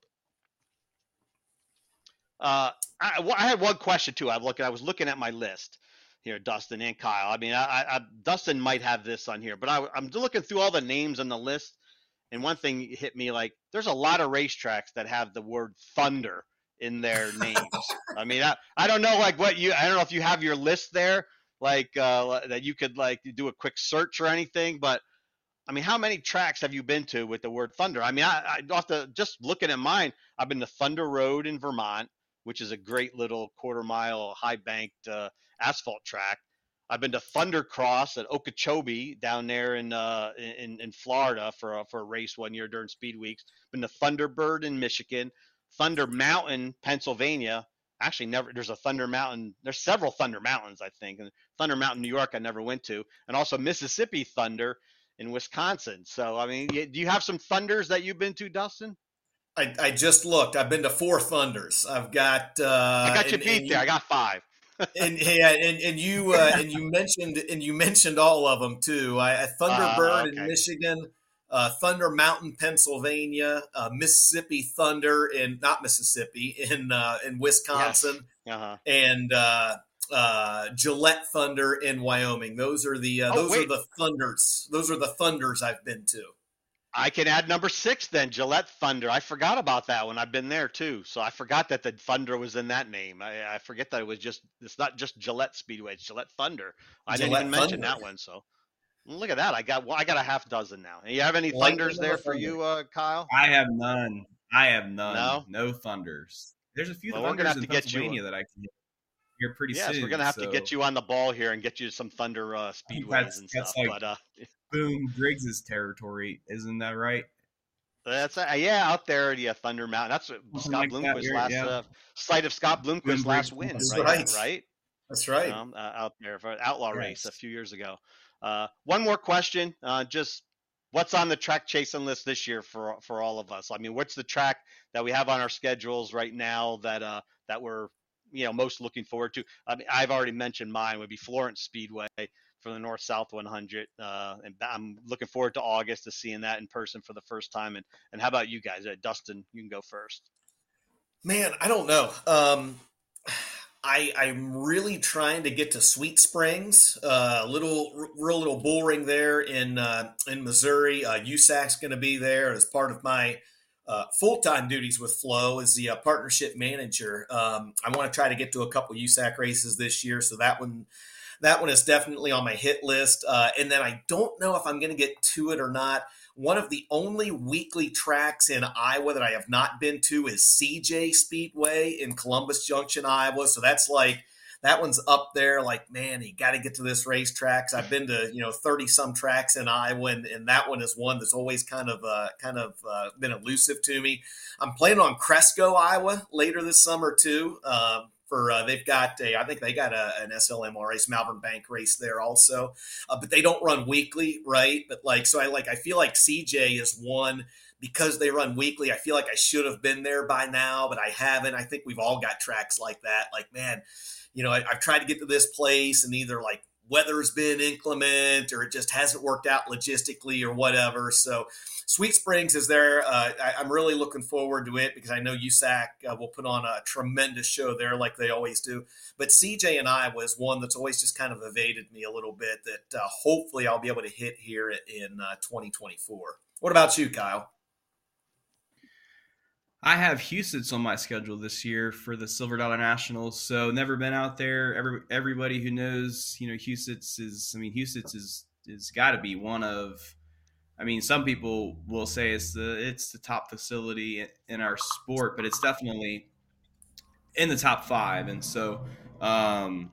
I had one question too. I was looking at my list here, Dustin and Kyle. I mean, Dustin might have this on here, but I'm looking through all the names on the list. And one thing hit me, like, there's a lot of racetracks that have the word Thunder in their names. I mean, I don't know, like, I don't know if you have your list there, like, that you could, like, do a quick search or anything. But, I mean, how many tracks have you been to with the word Thunder? I mean, I off the, just looking at mine, I've been to Thunder Road in Vermont, which is a great little quarter-mile, high-banked asphalt track. I've been to Thunder Cross at Okeechobee down there in Florida for a race one year during Speed Weeks. Been to Thunderbird in Michigan, Thunder Mountain, Pennsylvania. Actually, there's a Thunder Mountain. There's several Thunder Mountains, I think. And Thunder Mountain, New York, I never went to. And also Mississippi Thunder in Wisconsin. So, I mean, do you have some Thunders that you've been to, Dustin? I just looked. I've been to 4 Thunders. I've got. I got you beat there. I got 5. And you mentioned all of them too. Thunderbird in Okay. Michigan, Thunder Mountain, Pennsylvania, Mississippi Thunder in not Mississippi in Yes. Wisconsin, Uh-huh. and Gillette Thunder in Wyoming. Oh, Those are wait. the thunders. Those are the thunders I've been to. I can add number 6 then, Gillette Thunder. I forgot about that one. I've been there too. So I forgot that the Thunder was in that name. I forget that it's not just Gillette Speedway, it's Gillette Thunder. I didn't even Gillette mention Thunder, that one. So look at that. I got a half dozen now. You have any lightning Thunders of there a for thunder. you, Kyle? I have none. I have none. No? No Thunders. There's a few Well, we're going to Thunders have in to get you. Pennsylvania that I can hit here pretty Yes, we're going soon. to have to get So you on the ball here and get you some Thunder I think speedways and that's stuff. like But Boone Briggs's territory, isn't that right? that's yeah, out there, yeah, Thunder Mountain. That's Something Scott like that. Bloomquist's last Yeah. site of Scott Boone Bloomquist's Briggs. last win, That's right? right. Right? That's right. Out there for an outlaw race a Yes. few years ago. One more question, just what's on the track chasing list this year for all of us? I mean, what's the track that we have on our schedules right now that we're most looking forward to? I mean, I've already mentioned mine would be Florence Speedway for the North South 100, and I'm looking forward to August to seeing that in person for the first time. And how about you guys? Dustin, you can go first. Man, I don't know. I'm really trying to get to Sweet Springs. Real little bull ring there in Missouri. USAC's going to be there as part of my full time duties with Flow as the partnership manager. I want to try to get to a couple USAC races this year, so that one is definitely on my hit list. And then I don't know if I'm going to get to it or not. One of the only weekly tracks in Iowa that I have not been to is CJ Speedway in Columbus Junction, Iowa. So that one's up there. Like, man, you got to get to this racetrack. I've been to 30 some tracks in Iowa, and that one is one that's always kind of been elusive to me. I'm planning on Cresco, Iowa later this summer too. They've got I think they got an SLMR race, Malvern Bank race there also, but they don't run weekly, right? But I feel like CJ is one because they run weekly. I feel like I should have been there by now, but I haven't. I think we've all got tracks like that. Like, man, I've tried to get to this place and either like weather's been inclement or it just hasn't worked out logistically or whatever. So Sweet Springs is there. I'm really looking forward to it because I know USAC will put on a tremendous show there like they always do. But CJ and Iowa is one that's always just kind of evaded me a little bit that hopefully I'll be able to hit here in 2024. What about you, Kyle? I have Huset's on my schedule this year for the Silver Dollar Nationals. So never been out there. Everybody who knows, Huset's is got to be one of. I mean, some people will say it's the top facility in our sport, but it's definitely in the top 5. And so, I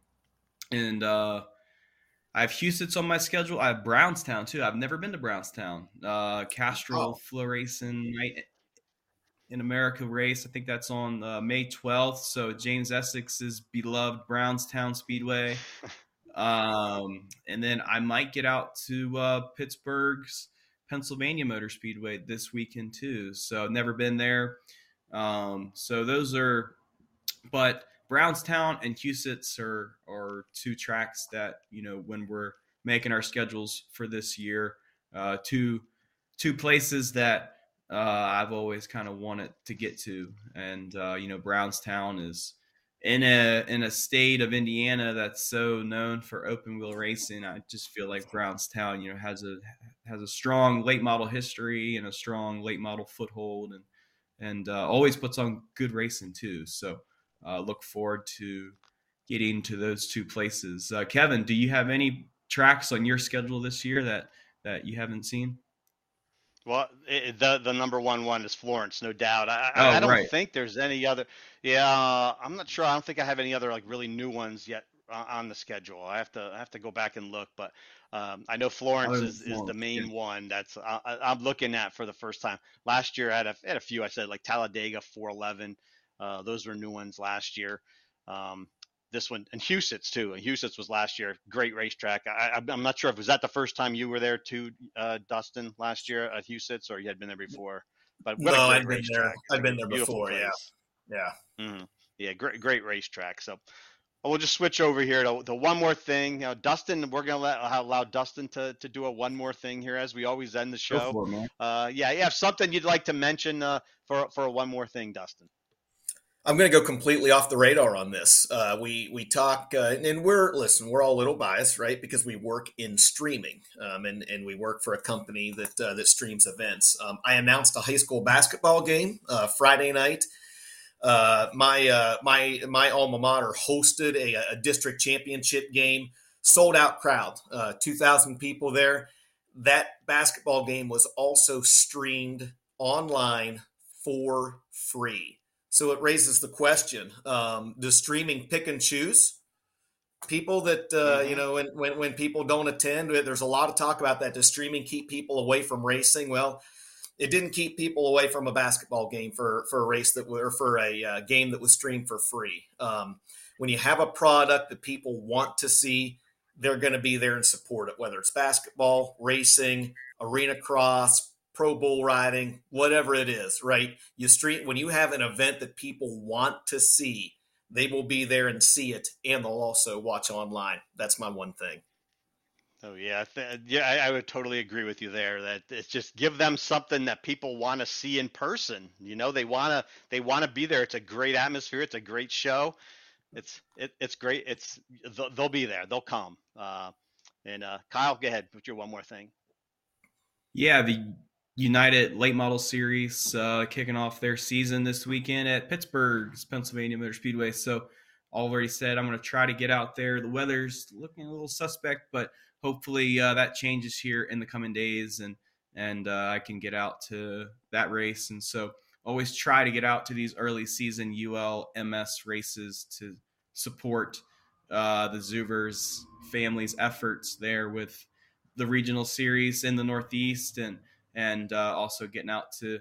have Huset's on my schedule. I have Brownstown too. I've never been to Brownstown. Castrol Flow Racing Night in America race. I think that's on May 12th. So James Essex's beloved Brownstown Speedway. And then I might get out to Pittsburgh's Pennsylvania Motor Speedway this weekend too. So I've never been there. So those are, but Brownstown and Huset's are two tracks that, when we're making our schedules for this year, two places that I've always kind of wanted to get to. And, Brownstown is in a state of Indiana that's so known for open wheel racing. I just feel like Brownstown, has a strong late model history and a strong late model foothold and always puts on good racing too. So look forward to getting to those two places. Kevin, do you have any tracks on your schedule this year that you haven't seen? Well, the number one is Florence, no doubt. I don't think there's any other. Yeah, I'm not sure. I don't think I have any other like really new ones yet on the schedule. I have to go back and look, but I know Florence is the main one that's I'm looking at for the first time. Last year I had a few. I said like Talladega 411. Those were new ones last year. This one and Huset's too. And Huset's was last year. Great racetrack. I'm not sure if was that the first time you were there too, Dustin, last year at Huset's, or you had been there before. But what no, a I've been there. I've been there before. Place. Yeah. Yeah, great racetrack. So, We'll just switch over here to one more thing. Dustin, we're going to allow Dustin to do a one more thing here as we always end the show. Go for it, man. Yeah, you have something you'd like to mention for a one more thing, Dustin? I'm going to go completely off the radar on this. We talk, and we're all a little biased, right? Because we work in streaming, and we work for a company that streams events. I announced a high school basketball game Friday night. My alma mater hosted a district championship game, sold out crowd, 2,000 people there. That basketball game was also streamed online for free. So it raises the question, does streaming pick and choose people that, when people don't attend? There's a lot of talk about that. Does streaming keep people away from racing? Well, it didn't keep people away from a basketball game for a race or for a game that was streamed for free. When you have a product that people want to see, they're going to be there and support it, whether it's basketball, racing, arena cross, pro bull riding, whatever it is, right? When you have an event that people want to see, they will be there and see it, and they'll also watch online. That's my one thing. Oh yeah, I would totally agree with you there. That it's just give them something that people want to see in person. They want to be there. It's a great atmosphere. It's a great show. It's great. They'll be there. They'll come. And Kyle, go ahead with your one more thing. Yeah, the United Late Model Series kicking off their season this weekend at Pittsburgh's Pennsylvania Motor Speedway. So already said I'm going to try to get out there. The weather's looking a little suspect, but hopefully that changes here in the coming days, and I can get out to that race. And so always try to get out to these early season ULMS races to support the Zuvers family's efforts there with the regional series in the Northeast, and also getting out to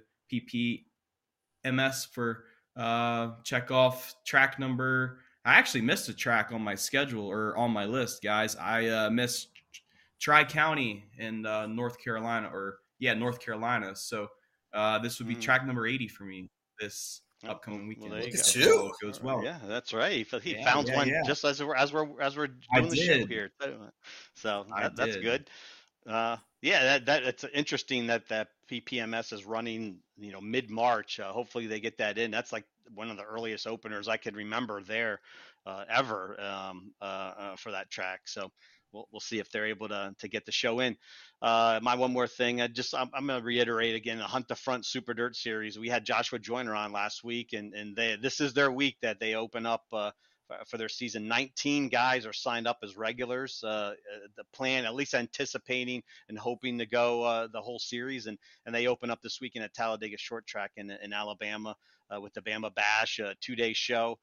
PPMS for check off track number. I actually missed a track on my schedule or on my list, guys. I missed Tri-County in North Carolina. So this would be track number 80 for me this upcoming weekend. Well, it goes well. Yeah, that's right. He found one just as we're doing the show here. So that's good. That's interesting that PPMS is running, mid-March. Hopefully they get that in. That's like one of the earliest openers I can remember there ever for that track. So we'll see if they're able to get the show in. My one more thing, I'm going to reiterate again, the Hunt the Front Super Dirt Series. We had Joshua Joyner on last week, and this is their week that they open up for their season. 19 guys are signed up as regulars. The plan, at least anticipating and hoping to go the whole series, and they open up this weekend at Talladega Short Track in Alabama with the Bama Bash, a 2-day show.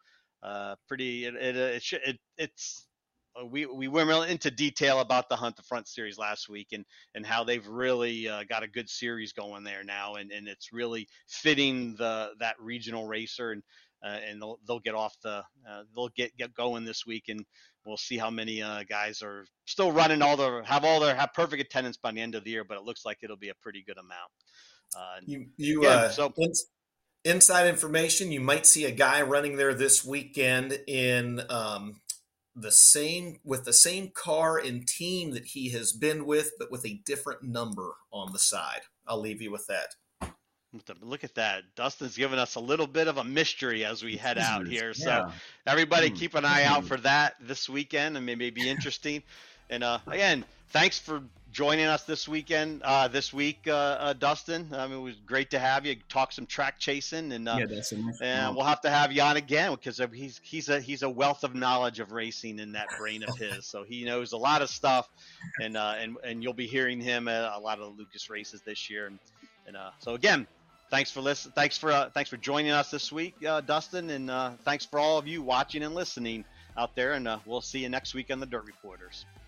We went real into detail about the Hunt the Front series last week and how they've really got a good series going there now, and it's really fitting that regional racer, and they'll get off they'll get going this week, and we'll see how many guys are still running have perfect attendance by the end of the year, but it looks like it'll be a pretty good amount. Inside information, you might see a guy running there this weekend in the same car and team that he has been with, but with a different number on the side. I'll leave you with that. Look at that. Dustin's giving us a little bit of a mystery as we head out here. So everybody keep an eye out for that this weekend, and maybe be interesting. And again, thanks for joining us this week, Dustin. It was great to have you talk some track chasing, and we'll have to have you on again because he's a wealth of knowledge of racing in that brain of his. So he knows a lot of stuff, and you'll be hearing him at a lot of the Lucas races this year. And so again, thanks for listening. Thanks for joining us this week, Dustin, and thanks for all of you watching and listening out there. And we'll see you next week on the Dirt Reporters.